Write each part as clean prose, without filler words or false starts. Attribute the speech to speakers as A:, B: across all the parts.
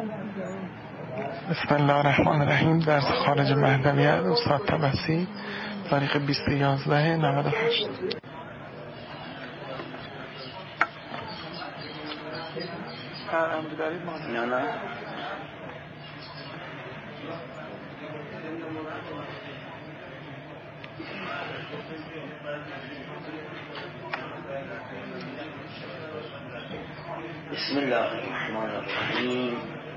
A: بسم الله الرحمن الرحیم. درس خارج مهدویت استاد طبسی، تاریخ 20/11/98. امر دارید ما؟ نه.
B: بسم الله الرحمن الرحیم.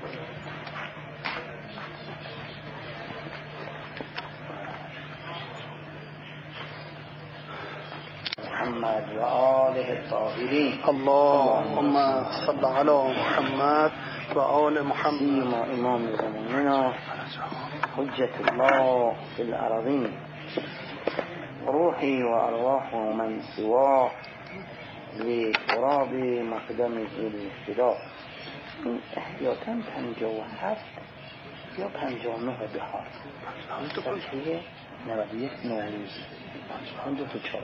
B: محمد و آله الطاهرین.
C: اللهم صل علی محمد و آل محمد.
B: سیما امام زماننا حجت الله فی الارضین، روحی و ارواح من سواه لقراب مقدم ذل فدا. این احتیاطاً 57 یا 59 بهار، این صفحه 91 نوروز. اون دو تا چاپ،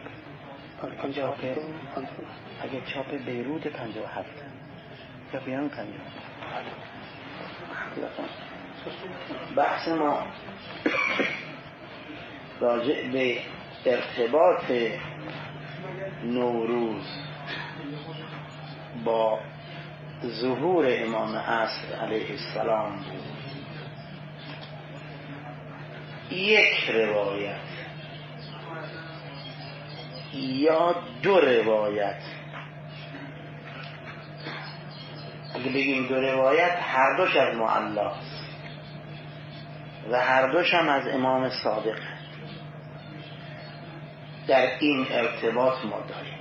B: اگه چاپ بیروت 57 یا بیان 50. بحث ما راجع به ارتباط نوروز با ظهور امام عصر علیه السلام بود. یک روایت یا دو روایت، اگه بگیم دو روایت، هر دوش از معلا و هر دوش هم از امام صادق. در این ارتباط ما داریم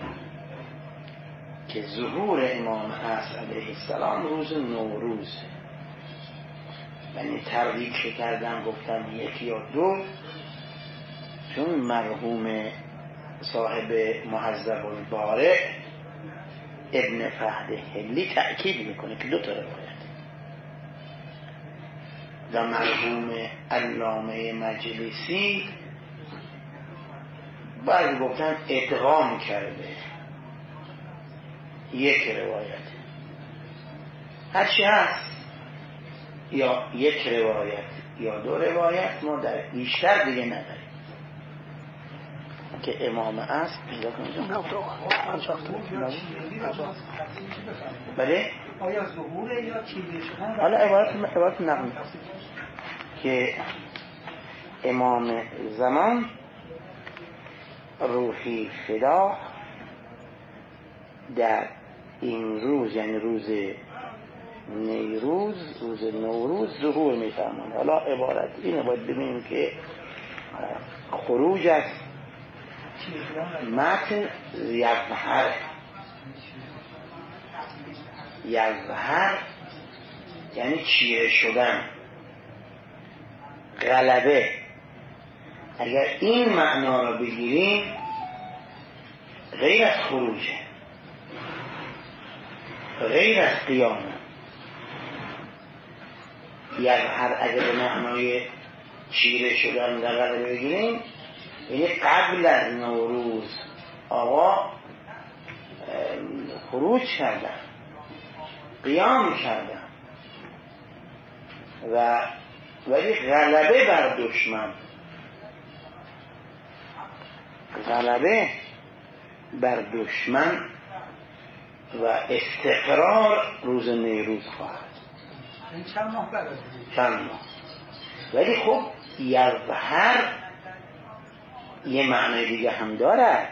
B: که ظهور امام عصر علیه السلام روز نوروز، یعنی تردید کردن گفتن یک یا دو، چون مرحوم صاحب مهذب البارع ابن فهد حلی تأکید میکنه که دو تا روایت، و مرحوم علامه مجلسی بعضی گفتن ادغام کرده یک روایت. هرچی هست، یا یک روایت یا دو روایت، ما در بیشتر دیگه نداریم که امام عصر پیدا کنیم. بله؟
D: آیا ظهوره یا چیزی شدن؟
B: حالا عبارت نقل که امام زمان روحی فدا در این روز، یعنی روز نیروز، روز نوروز ظهور می‌فرماند. حالا عبارت اینه، باید ببینیم که خروج از متن یظهر یعنی چیره شدن، غلبه. اگر این معنا را بگیریم غیر از خروجه، غیر از قیامه. یظهر اگر به معنای چیره شدن و غلبه بگیریم، یعنی قبل از نوروز آقا خروج کردن، قیام کردن، ولی غلبه بر دشمن، غلبه بر دشمن و استقرار روز نیروز خواهد.
D: این چند ماه بعد از
B: چند ماه. ولی خب یظهر یه معنی دیگه هم داره،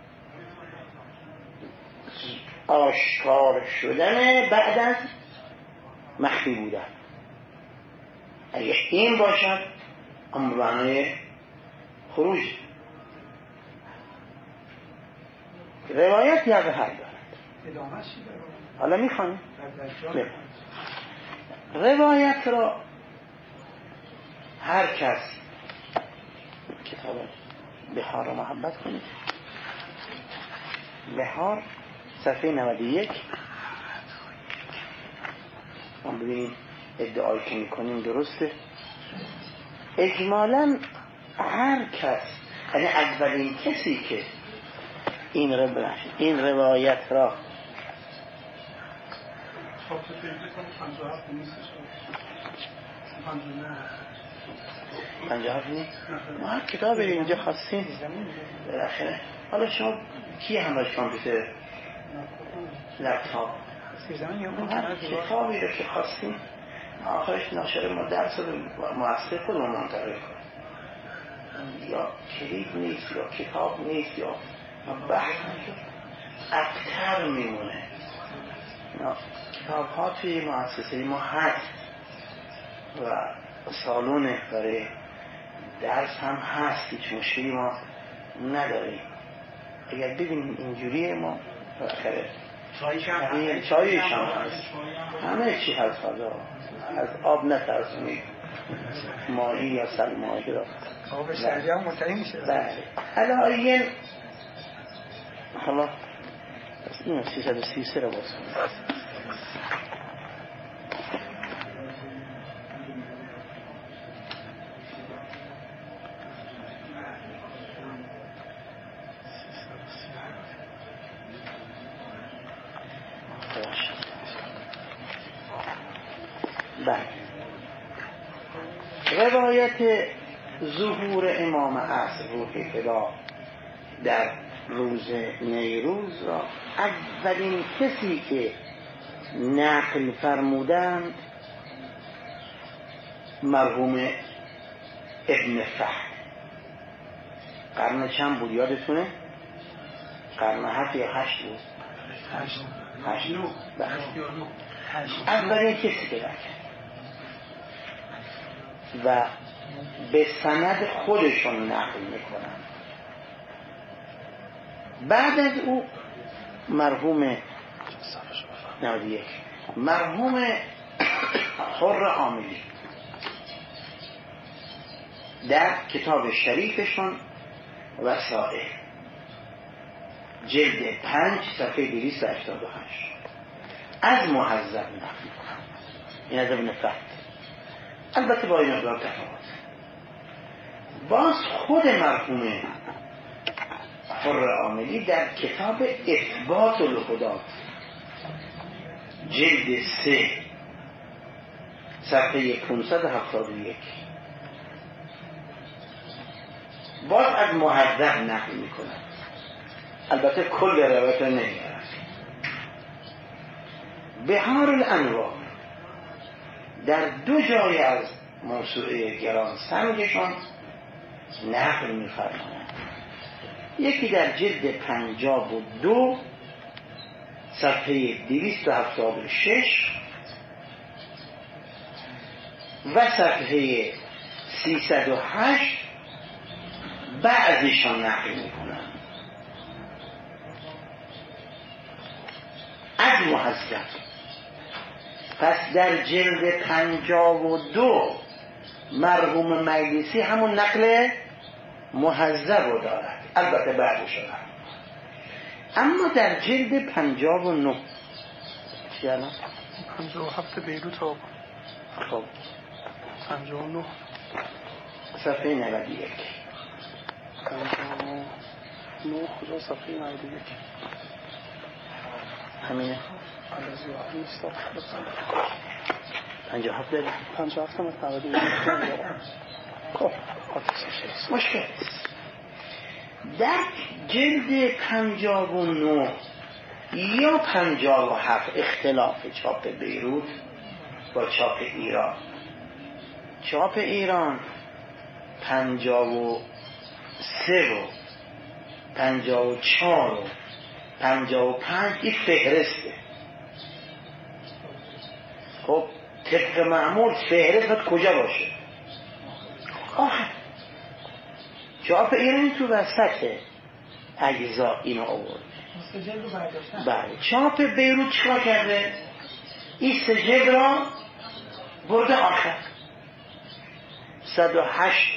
B: آشکار شدن بعد از مخفی بودن. اگه این باشد اما معنی خروج. روایت یظهر دارد.
D: ادامه چی داره؟
B: حالا میخوانیم روایت را. هر کس کتاب بهار را محبت کنید، بهار صفحه 91. ما ببینیم ادعایی که میکنیم درسته. اجمالاً هر کس، یعنی اولین کسی که این روایت را
C: چاپ فیلم 57 نیستش.
B: 57 نیست؟ ما هر کتابی اینجا خواستیم بالاخره. حالا شما کی همراهش کامپیوتر؟ لپتاپ؟ هر کتابی رو که خواستیم آخرش ناشر ما درس رو مؤسسه خودمون منتقل کنیم. یا کلید نیست یا کتاب نیست یا بحث اکتر میمونه. کتاب ها توی مؤسسه ما هست و سالونه برای درس هم هست، هیچ مشکلی ما نداریم. اگر ببینیم اینجوریه ما بالاخره چایش هم هست، همه چی هست. از آب نترسونید، ماهی یا سلماهی را
D: آب شرجی هم منتهی میشه.
B: بله. حالا این 333 رو باز کنید. روایت ظهور امام عصر روح فدا در روز نیروز را اولین کسی که نقل فرمودند مرحوم ابن فهد. قرن چند بود یادتونه؟ قرن 7 یا 8 بود؟ 8 اولین کسی که و به سند خودشون نقل میکنن. بعد از او مرحوم حر عاملی در کتاب شریفشون وسائل جلد 5 صفحه 288 از مهذب نقل میکنن. این از ابن فهد. البته با این مقدار تفاوت. باز خود مرحوم حر عاملی در کتاب اثبات الهدات جلد 3 صفحه 571 باز از مهذب نقل میکنه. البته کل روایت نمیارن. بهار الانوار در 2 جای از موسوعه گران سنگشون نقل می‌فرمایند. یکی در جلد 52 صفحه 276 و صفحه 308 بعضیشان نقل می‌کنند از مهذب. پس در جلد 52 مرحوم مجلسی همون نقل مهذب رو دارد، البته بعدش رو دارد. اما در جلد 59 چی الان؟
C: 57 بیروت ها.
B: خب
C: 59
B: صفحه 91
C: 59 کجا صفحه 91
B: همینه. 57 داریم.
C: 57 هم 91
B: خب مشکل در جلد 59 یا 57 اختلاف چاپ بیروت با چاپ ایران. چاپ ایران 53 و 54 و 55 این فهرسته. خب طبق معمول فهرست کجا باشه؟ چاپ ایرانی تو وسط اجزا اینو آورد. بله. چاپ بیروت چیکار کرده؟ این سجل را برده آخر 108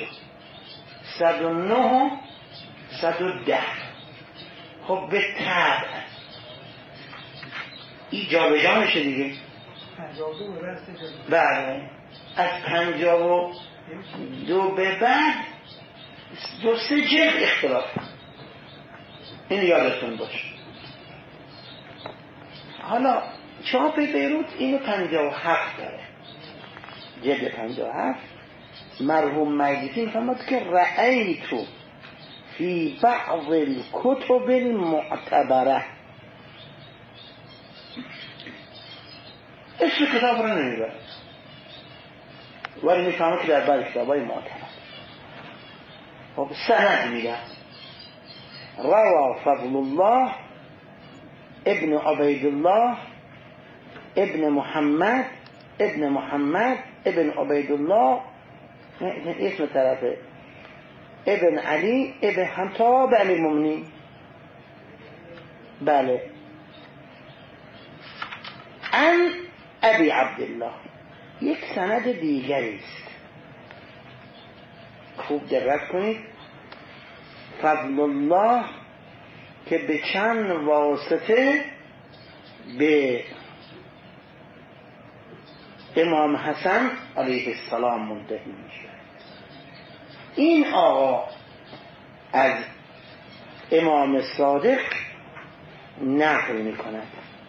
B: 109 110. خب به طبع این جا به جا میشه دیگه. بله از 52 به بعد 2-3 جلد اختلاف. این یادتون باشه. حالا چاپ بیروت اینو 57 داره، جلد 57. مرحوم مجلسی میفرماد که رأیتو فی بعض الکتب المعتبره، اسم کتاب رو نمیبرد ولی میفهمه که در بعض کتابای معتبر. خب سند میگه روا فضل الله ابن عبید الله ابن محمد ابن عبید الله، اسم طرفه، ابن علی ابن همتا به امیر المؤمنین. بله. ان ابی عبدالله، یک سند دیگری است. خوب دقت کنید. فضل الله که به چند واسطه به امام حسن علیه السلام منتهی میشه. این آقا از امام صادق نقل میکند.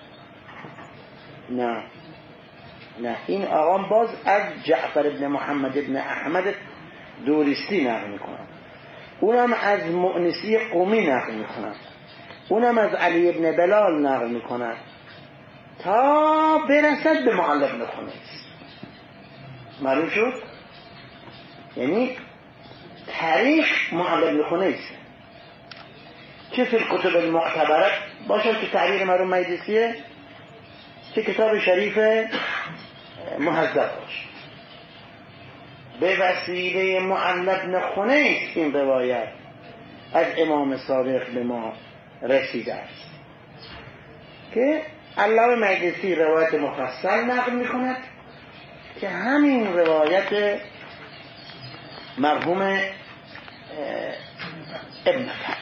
B: نه این آقا باز از جعفر ابن محمد ابن احمد دوریستی نقل میکند، اونم از مؤنسی قومی نقل میکند، اونم از علی ابن بلال نقل میکند تا برسد به معل ابن خنیس. معلوم شد؟ یعنی تاریخ معل ابن خنیس چه فی الکتب المعتبره باشد که تعبیر مرحوم مجلسیه، چه کتاب شریف مهذب باشه. به وسیله معل ابن خنیس این روایت از امام صادق به ما رسیده است که علامه مجلسی روایت مفصل نقل میکند که همین روایت مرحوم ابن فضل.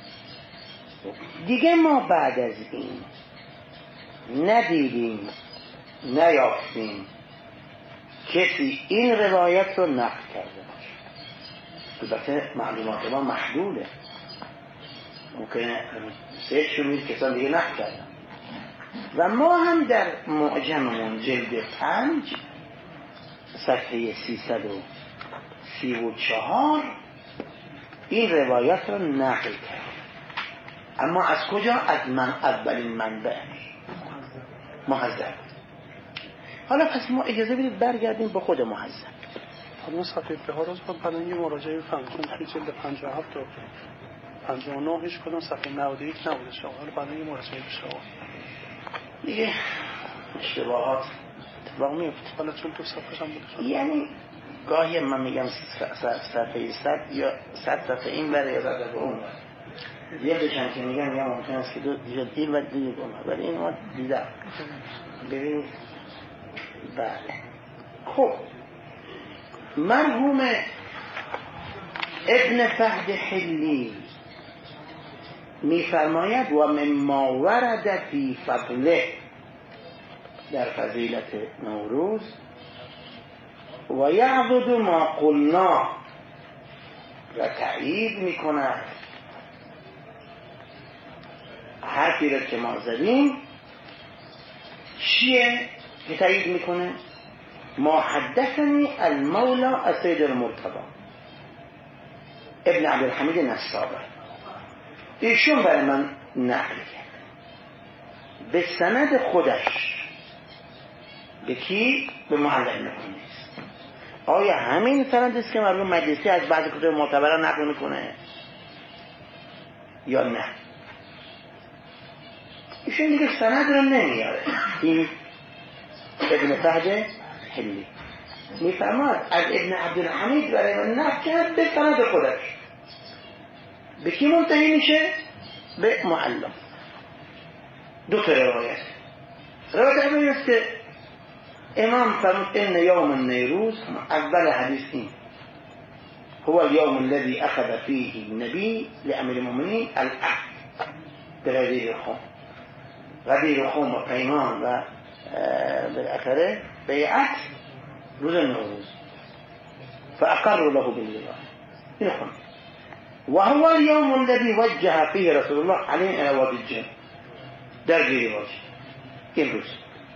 B: دیگه ما بعد از این ندیدیم نیافتیم کسی این روایت رو نقل کرده باشه. البته معلومات ما محدوده، ممکنه سهشون کسان دیگه نقل کردن و ما هم در معجممون جلد 5 صفحه 334 این روایت رو نقل کرد. اما از کجا؟ از اولین منبع مهذب. حالا پس ما اجازه بدید برگردیم به خود مهذب.
C: حالا صفحه ها رو بعدا یه مراجعه بفرمایید، چون توی جلد 57 و 59 هیچ کدوم صفحه 91 نبوده شما. حالا بعدا یه مراجعه بشه
B: دیگه اشتباهات اتفاق میفته.
C: حالا چون تو صفحه هم بوده،
B: یعنی گاهی من میگم صفحه 100 یا 100 صفحه این بره یا 100 صفحه اون بره، یه دوشن که میگم یا ممکن است که دو این و دیگه اون بره، ولی این ما دیدم. ببینید بله. خب مرحوم ابن فهد حلی میفرماید و مما ورد فی فضله، در فضیلت نوروز، و یعضد ما قلنا، و تأیید میکند حرفی را که ما زدیم. چیه که تأیید میکنه؟ ما حدثنی المولا السید المرتضی ابن عبدالحمید نصابه، ایشون برای من نقل کرد به سند خودش. به کی؟ به معل ابن خنیس. آیا همین سند است که مرحوم مجلسی از بعض کتب معتبره نقل میکنه یا نه؟ ایشون دیگه سند رو نمیاره. این ابن فهد حلی میفرماد از ابن عبدالحمید برای من نقل کرد به سند خودش. به کی منتهی میشه؟ به معلم. دو تا روایت اولی است که امام فرمود ان یوم النیروز، اول حدیث این هو اليوم الذي اخذ فيه النبي لامیر المؤمنین العهد بغدیر خم، غدیر خم و پیمان و بالاخره بیعت روز نوروز، فاقر له بالله. این خم و هو اليوم الذي وجه فيه رسول الله عليه الى وادي الجن، در گیری باشه این روز.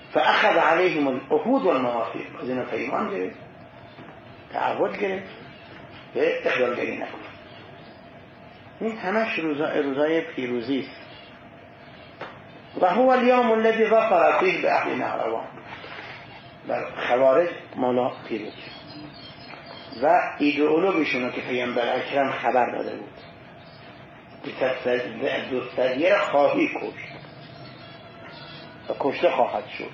B: فاخذ عليهم العهود والمواثیق، از اینا پیمان گرفت، تعهد گرفت به اخلالگری نکن. این همش روزای پیروزی است. و هو اليوم الذي ظفر فيه باهل نهروان. بر خوارج مولا پیروز و ایدئولوژیشون که پیامبر اکرم خبر داده بود که دوستریه را خواهی کشت و کشته خواهد شد.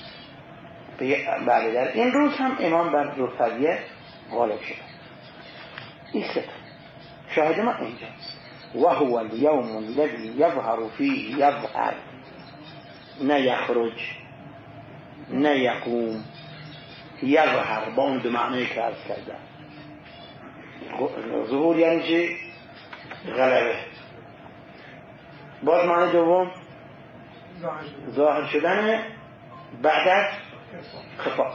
B: بعد در این روز هم امام بر دوستریه غالب شد. این سه شاهد ما اینجاست. و هو اليوم الذي يظهر فيه يظهر، نه یخرج نه یقوم، یظهر با اون دو معنی که عرض کردم. ظهور یعنی چی؟ غلبه. باز معنی دوم ظاهر شدن بعد از خفا.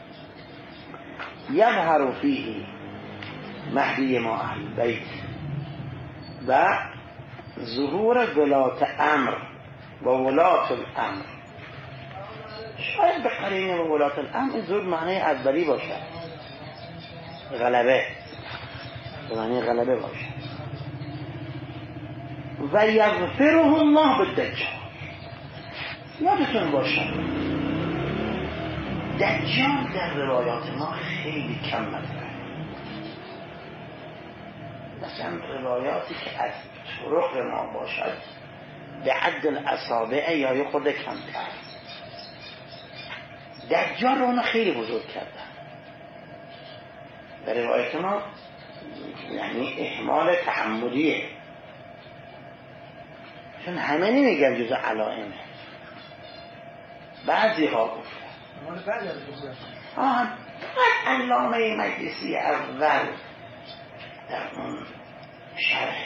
B: یظهر فیه مهدی ما اهل بیت و ظهور ولات امر و ولات الامر. شاید به قرینه و ولات الامر این ظهور معنی اولی باشد، غلبه، به معنی غلبه باشد. و یغفره الله بالدجال. یادتون باشد دجال در روایات ما خیلی کم مطرحه. مثلا روایاتی که از طرق ما باشد به عد الاصابع یا یه خود کمتر. دجال رو اونو خیلی بزرگ کردن در روایت ما، یعنی اهمال تعمدیه، چون همه نمیگن جز علائمه. بعضی ها گفتن علامه مجلسی اول در اون شرح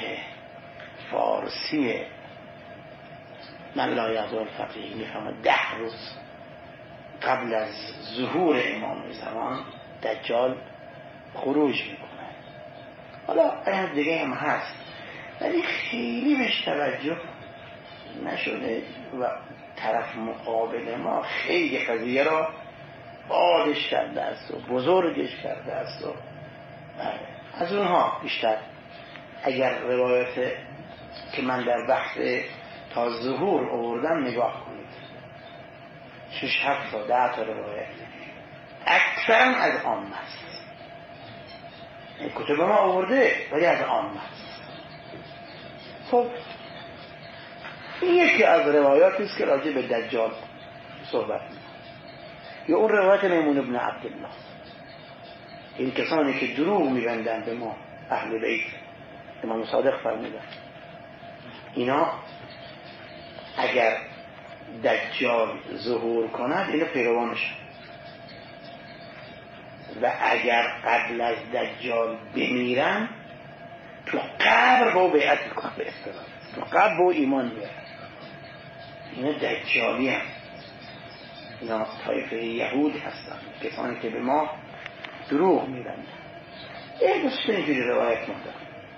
B: فارسی من لا یزال فقیه میفهمد 10 روز قبل از ظهور امام زمان دجال خروج میکنه. حالا این دیگه هم هست ولی خیلی بهش توجه نشده و طرف مقابل ما خیلی قضیه را بادش کرده است و بزرگش کرده است و از اونها بیشتر. اگر روایت که من در بحث تا ظهور آوردم نگاه کنید 6-7 تا 10 تا روایت اکثرا از عامه است. کتب ما آورده ولی از عامه است. خب این یکی از روایاتی است که راجع به دجال صحبت می‌کنه. یا اون روایت میمون ابن عبدالله، این کسانی که دروغ می‌بندند به ما اهل بیت، امام صادق فرمودن اینا اگر دجال ظهور کند اینو پیروانش، و اگر قبل از دجال بمیرن تو قبر با بیعت میکنن، به اصطلاح تو قبر با ایمان میارن. اینا دجالی هم، اینا طایفه یهود هستن، کسانی که به ما دروغ میبندن. یه دوست اینجوری روایت مونده،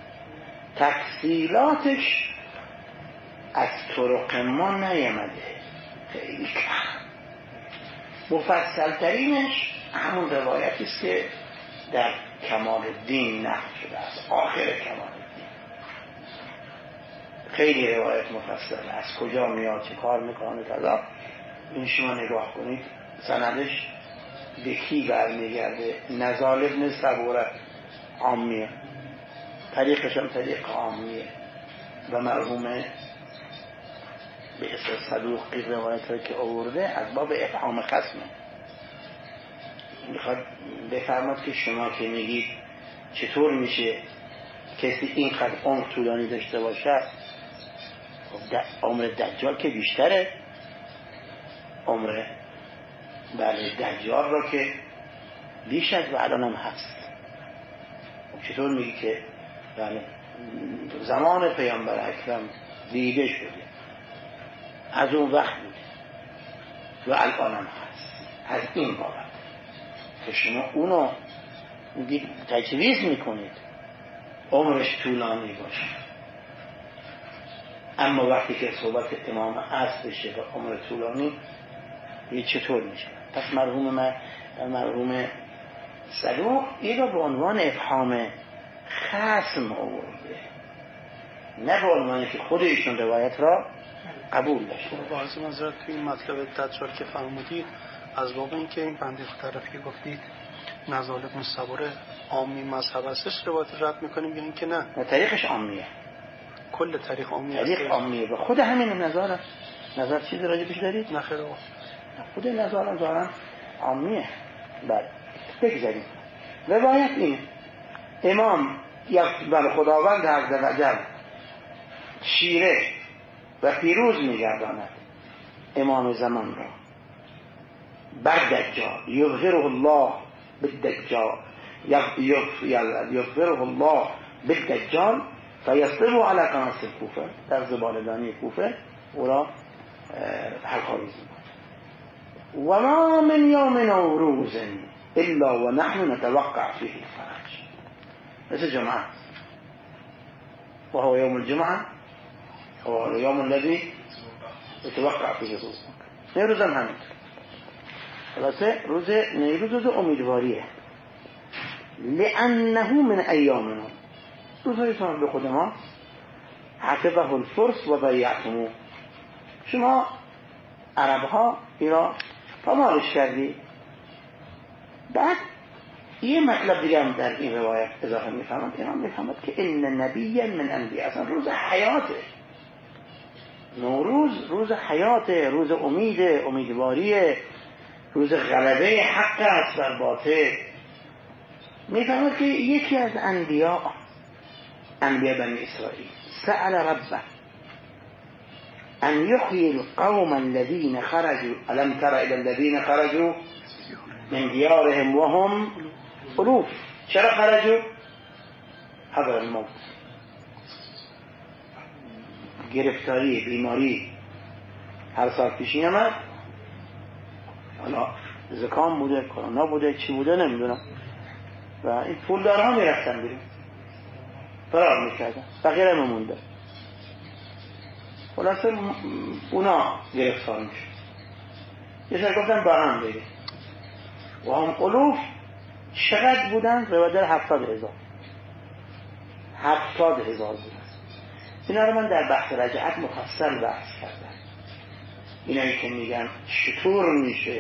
B: تفصیلاتش از طرق ما نیامده، خیلی کم. مفصل ترینش همون روایتی است که در کمال الدین نقل شده است، آخر کمال الدین. خیلی روایت مفصل، از کجا میاد، چه کار میکنه، کذا. این شما نگاه کنید سندش به کی برمیگرده. نزال ابن صبوره عامیه، طریقش هم طریق عامیه و مرحوم به اسم صدوقی روایت را که آورده از باب افهام خصمه. میخواد بفرماد که شما که میگید چطور میشه کسی اینقدر عمر طولانی داشته باشه، عمر دجال که بیشتره، عمر بله دجال را که بیش از و الان هم هست. چطور میگی که بله زمان پیامبر اکرم دیده شده، از اون وقت بود و الان هم هست. از این بابت که شما اونو تجویز میکنید عمرش طولانی باشه، اما وقتی که صحبت امام عصر بشه به عمر طولانی چطور میشه؟ پس مرحوم صدوق این رو به عنوان افهام خصم آورده، نه به عنوانی که خود ایشون روایت را قبول داشته.
C: باعث منظرت توی این مطلب دجال که فرمودید از باب این که این بنده طرف که گفتید نزال ابن صبره عامی مذهب هستش روایت رد میکنیم یا این که نه؟
B: طریقش عامیه،
C: کل طریق عامیه.
B: طریق عامیه و خود همین نظر چیزی راجبش دارید؟
C: نه خیر
B: خود نظر ظاهرا عامیه. بله بگذاریم. روایت این امام بر خداوند عز و جل شیره و پیروز می‌گرداند امام زمان را بر دجال، یظهره الله بالدجال، یظهره الله بالدجال فیصبه علی قناص کوفه، در زبالدانی کوفه او را حلق‌آویز می‌کند. و ما من یوم نوروز الا و نحن نتوقع فيه الفرج. مثل جمعه وهو يوم الجمعه هو اليوم الذي يتوقع فيه الروز. نیروز هم همین خلاصه روز نیروز امیدواریه، لانه من ایامنا، روزهای به خود ما حفظه الفرس و ضیعتموه، شما عرب ها اینا پامالش کردی. بعد یه مطلب دیگه هم در این روایت اضافه میفهمد، اینا میفهمد که این نبی من انبیاء، اصلا روز حیاته، نوروز روز حیاته، روز امیده، امیدواریه، روز غلبه حق است بر باطل. میفهمد که یکی از انبیاء بنی اسرائیل سأل ربه ان یحیی القوم الذین خرجوا، الم تر الى الذین خرجوا من دیارهم وهم الوف. چرا خرجوا؟ حذر الموت، گرفتاری، بیماری هر سال پیش میامد، حالا زکام بوده، کرونا بوده، چی بوده نمیدونم، و این پولدارها میرفتن بیرون فرار میکردن، بقیه میموندن، خلاصه اونا گرفتار میشد. یه شاید گفتن با هم بگه و هم الوف چقدر بودن؟ روایت 70,000 بودن. اینا رو من در بحث رجعت مفصل بحث کردم. اینایی که میگن چطور میشه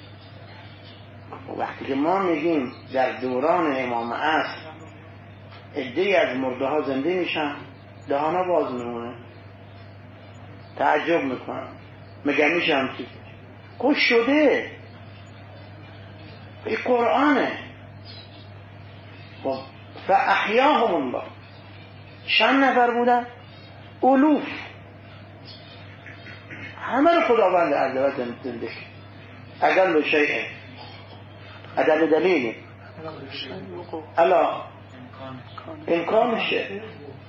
B: وقتی که ما میگیم در دوران امام عصر عده‌ای از مرده ها زنده میشن، دهانا باز میمونه، تعجب میکنن، مگه میشه همچی خوش شده؟ این قرآنه. خب فاحیاهم الله، چند نفر بودن؟ الوف، همه رو خداوند عز و جل زنده کرد. اقل شیء ادل دلیل الا امکان شیء،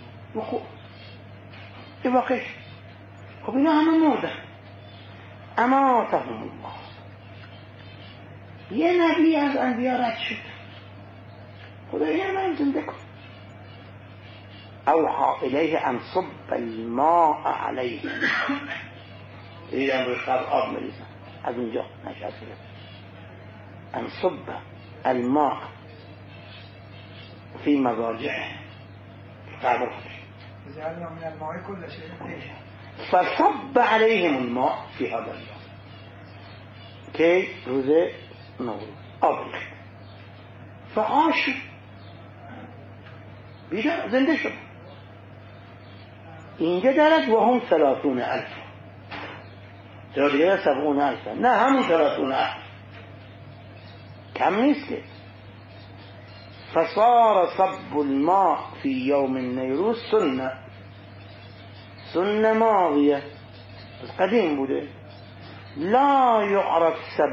B: این واقعی. خب اینا همه مردن، اماتهم الله. یه نبی از انبیا رد شد، خدایا من زنده کن. اوحى الیه ان صب الماء علیهم، دیدن روی قبر آب میریزن، از اونجا نشأت گرفت. ان صب الماء فی مضاجعه، قبر
D: جعلنا من الماء كل شيء
B: فصب عليهم الماء في هذا اليوم، که روز نوروز آب ریخت، فعاشوا، بیشتر زنده شد. اینجا دارد و هم 30,000 جا دیگه 70,000، نه همون 30,000 کم نیست که. فصار صب الماء في يوم النيروز سنة ماضية، قديم بوده، لا يعرف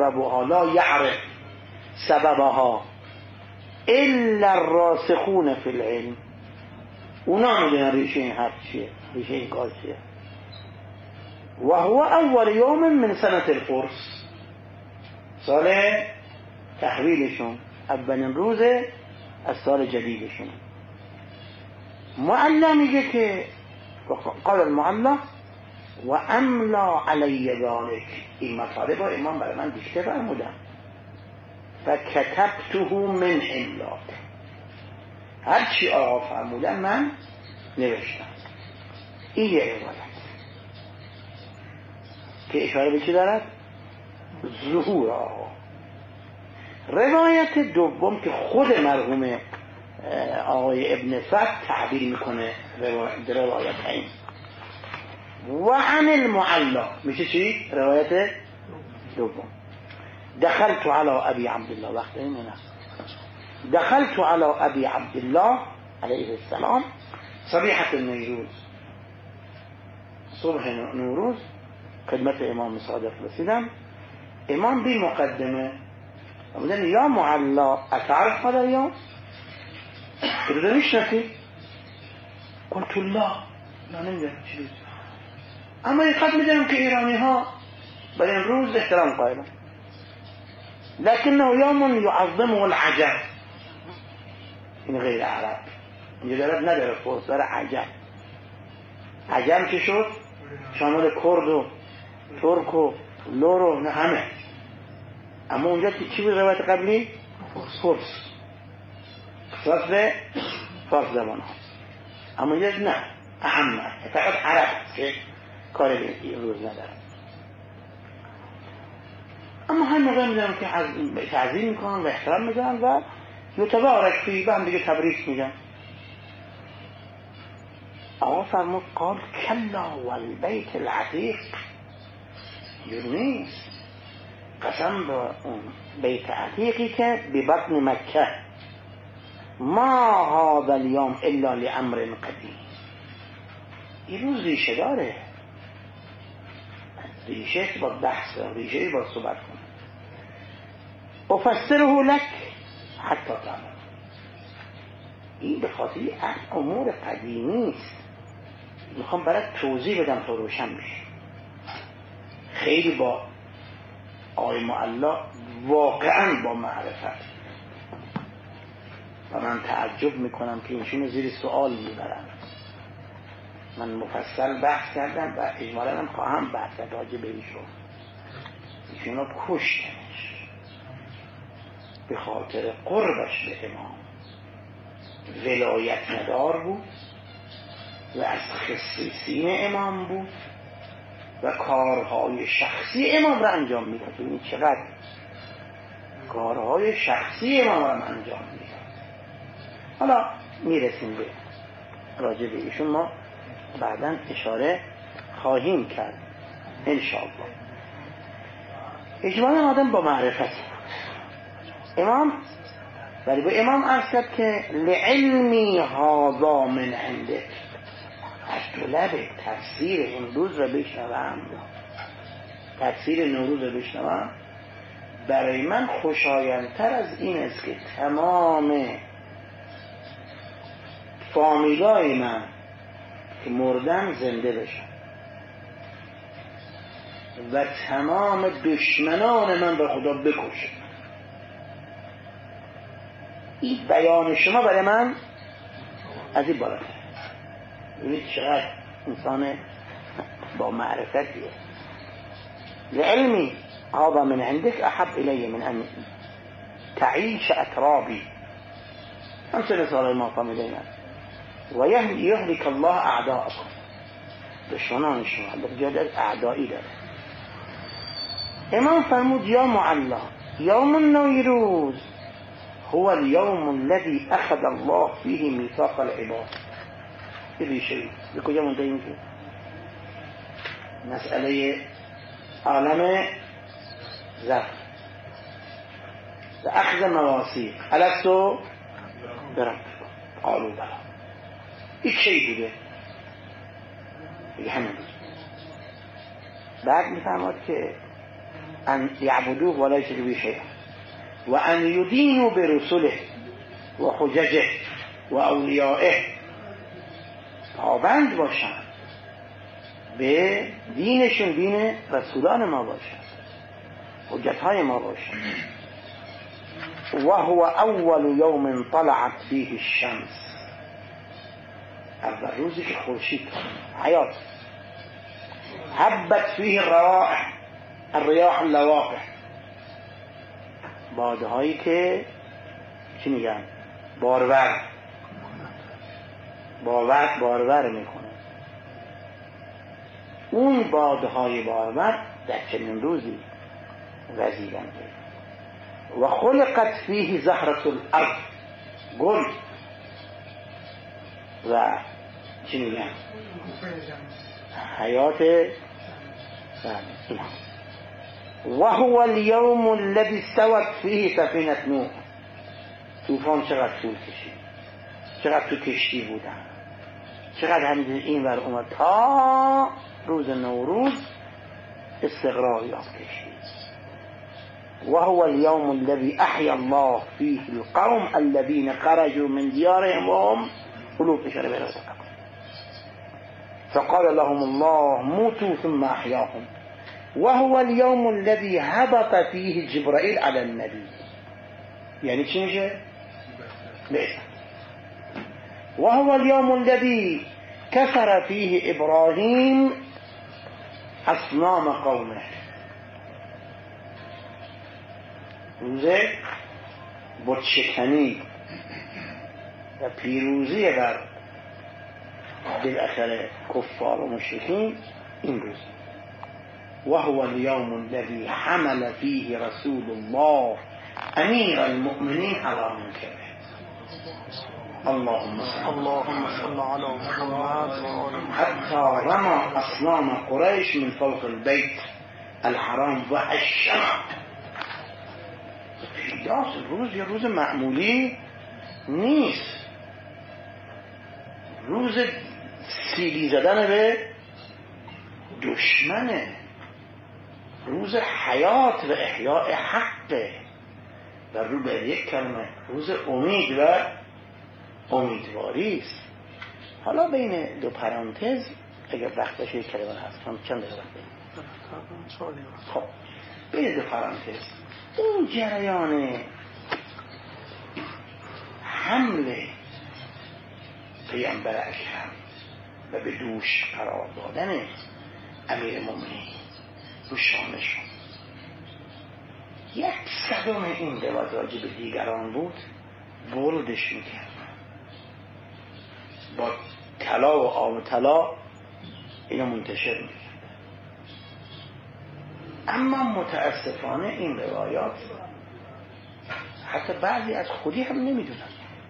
B: سببها إلا الراسخون في العلم. اونا میدونن ریشه این حرف چیه، ریشه این کار چیه. و هو اول یوم من سنة القرص، سال تحویلشون، اولین روز از سال جدیدشون. معلا میگه که قال المعلا و املا علی ذلک، این مطالب رو امام برای من دیکته فرمودن. فکتبته من املاک، هرچی آقا فرمودن من نوشتم. این یه روایت که اشاره به چی دارد؟ ظهور آقا. روایت دوم که خود مرحوم آقای ابن سعد تعبیر میکنه روایت این و عن المعلا، میشه چی؟ روایت دوم. دخلت على ابي عبد الله، وقت این نه، دخلت على ابي عبد الله علیه السلام صبیحة النوروز، صبح نوروز خدمت امام صادق رسیدم. امام بی مقدمه فرمودن یا معلا اتعرف هذا اليوم، رو میشناسی؟ قلت الله، لا نمیدونم چیز، اما یقت میدونم که ایرانی ها برای امروز احترام قائلن، لکنه یوم یعظمه العجم، این غیر عرب، اینجا دارد نداره فرس، داره عجم. عجم چه شد؟ شامل کرد و ترک و لور و نه همه. اما اونجا چی بود روایت قبلی؟ فرس، خاص به فارس زبان ها. اما اینجا نه، اهمه، فقط عرب که کار به روز نداره. اما هم موقع میدونم که تعظیم میکنن و احترام میدن و یتبارک فی، به هم دیگه تبریک میگن. آقا فرمود قال کلا والبیت العتیق، نیست، قسم با اون بیت عتیقی که ببطن مکه، ما هذا اليوم الا لامر قدیم، این روز ریشه داره، ریشه با بحث، ریشه با صحبت کنه. افسره لك حتی تعمل، این به خاطر از امور قدیمی است، میخوام برات توضیح بدم تا روشن بشه. خیلی با آقای معلا واقعا با معرفت و من تعجب میکنم که اینشون زیر سوال میبرن. من مفصل بحث کردم و اجمالا هم خواهم بحث کرد راجع به ایشون رو کشتنش به خاطر قربش به امام، ولایت ندار بود و از خصیصین امام بود و کارهای شخصی امام را انجام میداد. ببینید چقدر کارهای شخصی امام را انجام میداد. حالا میرسیم به راجع به ایشون، ما بعداً اشاره خواهیم کرد انشاءالله. اجمالا آدم با معرفت امام، ولی به امام عرض کرد که لعلمی هذا من عندک، از طلب تفسیر امروز را بشنوم، تفسیر نوروز را بشنوم، برای من خوشایندتر از این است که تمام فامیلای من که مردن زنده بشن و تمام دشمنان من به خدا بکشن. این بیان شما برای من از این بالاتر. ببینید چقدر انسان با معرفتیه. لعلمی هذا من عندك احب الی من ان تعیش اترابی، همسه سال ما فامیلای من و یهلک الله اعداءکم، دشمنان شما بجد از اعدایی داره. امام فرمود یا معلا یوم النوروز هو اليوم الذي اخذ الله فيه ميثاق العباد. این ریشه به کجا مونده این که مسئله عالم زفت و اخذ مواثیق الستو برم قالوا بلا، این چی بوده؟ همین بود. بعد میفهمد که ان یعبدوه ولا یشرکوا به شیئا و ان یدینوا برسله و حججه و اولیائه، پابند باشن به دینشون، دین رسولان ما باشن، حجتهای ما باشن. و هو اول یوم طلعت فیه الشمس، اول روزی که خورشید حیات حبت فيه الرياح اللواقح، بادهایی که چی میگن؟ بارور میکنه. اون بادهای بارور در چنین روزی وزیدنده. و خلقت فیه زهرة الارض، گل و چی میگن؟ حیات زمین. و هو اليوم الذي استوت فيه سفینة نوح، طوفان چقدر طول کشید، چقدر تو کشتی بودن، چقدر همینجور این ور اومد تا روز نوروز استقرار یافت کشید. و هو اليوم الذي احيا الله فيه القوم الذين خرجوا من ديارهم وهم قلوب اشاره به رزق، فقال لهم الله موتوا ثم احياهم. و هو اليوم الذي هبط فيه جبرائيل على النبي، یعنی چی میشه؟ بیسا. و هو اليوم الذي كسر فيه ابراهيم اصنام قومه، روز بت شکنی و پیروزی بر بالاخره کفار و مشرکین این روز. و هو اليوم الذي حمل فيه رسول الله امیر المؤمنین على منکبه. اللهم صل على محمد حتى رمى اصنام قریش من فوق البيت الحرام و الشام. پیداست روز یه روز معمولی نیست، روز سیلی زدن به دشمنه، روز حیات و احیاء حقه و رو به یک کلمه روز امید و امیدواری است. حالا بین دو پرانتز اگر وقت باشه یک کلمه هست، چند دقیقه وقت؟ خب بین دو پرانتز این جریان حمل پیامبر اکرم و به دوش قرار دادن امیر مومنین رو شامشون، 1/100 این روایت راجع به دیگران بود، بردش میکرد با طلا و آب طلا اینو منتشر میکرد. اما متاسفانه این روایات حتی بعضی از خودی هم نمیدونن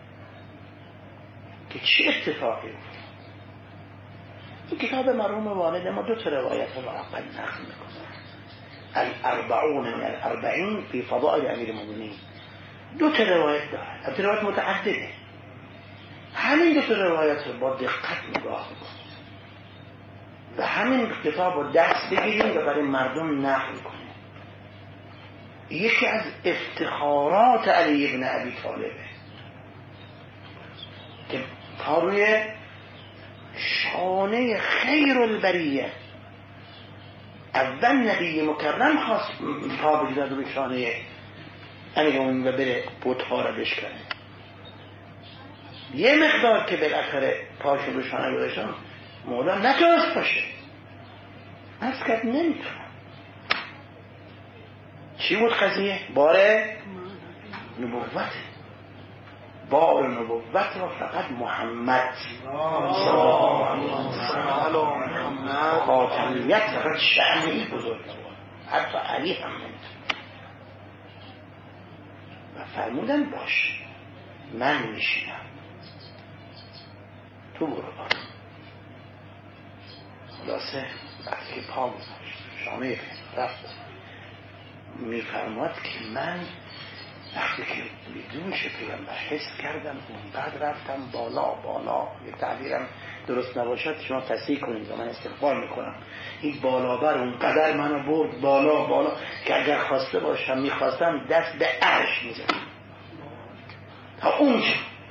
B: که چه اتفاقی بود. این کتاب مرحوم والد ما 2 روایت رو اول نقل میکنه، الاربعون من الاربعین فی فضائل امیر المؤمنین. 2 روایت داره، البته روایت متعدده. همین 2 روایت رو با دقت نگاه کنید و همین کتاب رو دست بگیریم و برای مردم نقل کنیم. یکی از افتخارات علی ابن ابی طالبه که تا روی شانه خیر البریه اول نبی مکرم خواست پا بگذارد روی شانه امیر المؤمنین و بره بت‌ها را بشکنه. یه مقدار که بالاخره پاشو روی شانه گذاشتن مولا نتونست باشه، از کرد نمیتونم. چی بود قضیه؟ بار نبوت، بار نبوت را فقط محمد خاتمیت فقط شأنی بزرگ بود، حتی علی هم نمیتونم. و فرمودن باش من میشینم تو برو باز. خلاصه وقتی که پا گذاشت شامه رفت میفرماد که من وقتی که دوش پیغمبر حس کردم اون بعد رفتم بالا یک تعبیرم درست نباشد شما تصحیح کنید و من استغفار میکنم، این بالابر اونقدر منو برد بالا که اگر خواسته باشم میخواستم دست به عرش میزدم تا اونجا.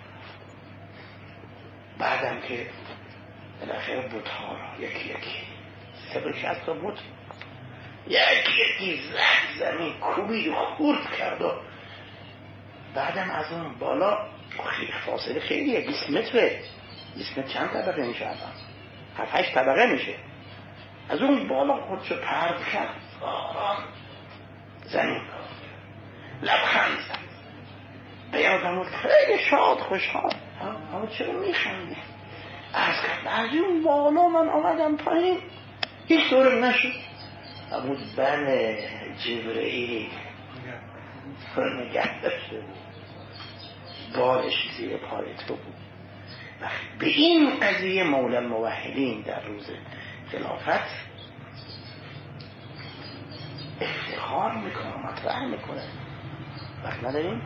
B: بعدم که بالاخره بت‌ها را یکی 360 تا بت یکی زمین کوبید و خورد کرد و بعدم از اون بالا فاصله خیلیه، 20 متره. 20 متر چند طبقه میشه؟ 7-8 طبقه میشه. از اون بالا خودشو پرد کرد، آرام زمین لبخند زد به یادم، خیلی شاد خوشحال. اما چرا میخندی؟ از کرد از اون بالا من آمدم پایین هیچ طورم نشد. اما بله جبرئیل نگه داشته بود، بارش زیر پای تو بود. به این قضیه مولا الموحدین در روز خلافت افتخار میکنه، مطرح میکنه. وقت نداریم؟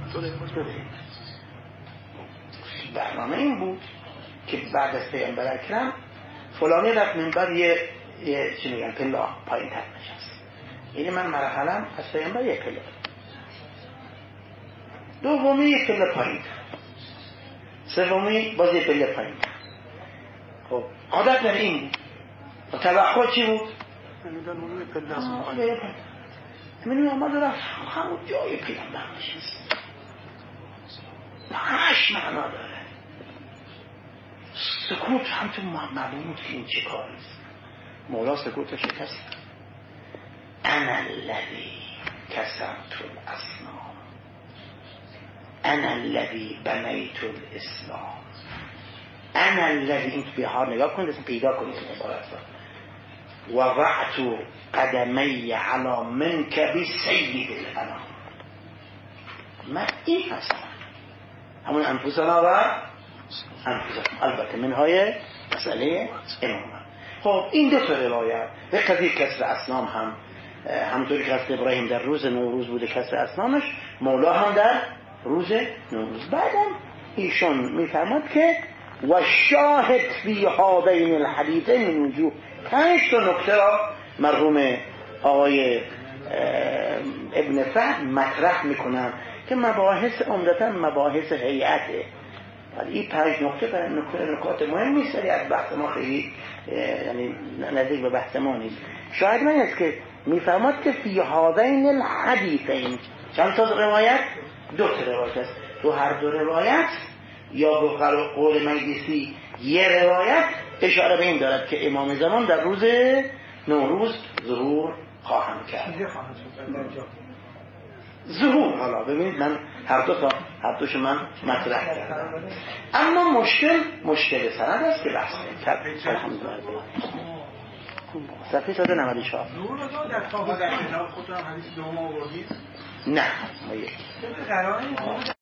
B: برنامه این بود که بعد از پیامبر اکرم فلانی رفت منبر یه چی میگن پله پایین تر نشست. یعنی من مرحلم از پیامبر یه پله، دومی یک پله پایین، سومی باز یک پله پایین. خب عادت در این بود و توقع چی بود؟
C: نمیدن پله از پایین
B: همین آمد و رفت همون جای پیامبر نشست. همش معنا داره. سکوت هم تو معلوم بود که این چه کاریست. مولا سکوت شکست. انا الذی کسرت الاسنام، انا الذی بنیت الاسلام، انا الذی، این تو بیهار نگاه کنید اسم پیدا کنید این عبارت را، وضعت قدمی علی منکب سید الانام. من این هستم، همون انفسنا و انفسنا، البته منهای مسئله امامه. خب این دو تا روایت به قضیه کسر اسنام هم همونطوری که حضرت ابراهیم در روز نوروز بوده کسر اسنامش، مولا هم در روز نوروز. بعدم ایشون میفرماد که و شاهد فی هذین الحدیثین من وجوه. 5 تا نکته را مرحوم آقای ابن سعد مطرح میکنن که مباحث عمدتاً مباحث هیئته، ولی این 5 نکته برای نکات مهمی است از بحث ما خیلی یعنی نزدیک به بحث ما نیست. شاید من است که میفرماد که فی هذین الحدیثین، چند تا روایت؟ 2 تا روایت است. تو هر 2 روایت یا به قول مجلسی یه روایت اشاره به این دارد که امام زمان در روز نوروز ظهور خواهند کرد. ظهور، حالا ببینید من هر دوش من مطرح کردم. اما مشکل سند است که بحث کنیم. الحمدلله. صفحه 194.
D: ظهور رو در کتاب خودتون حدیث دوم آوردید؟
B: نه.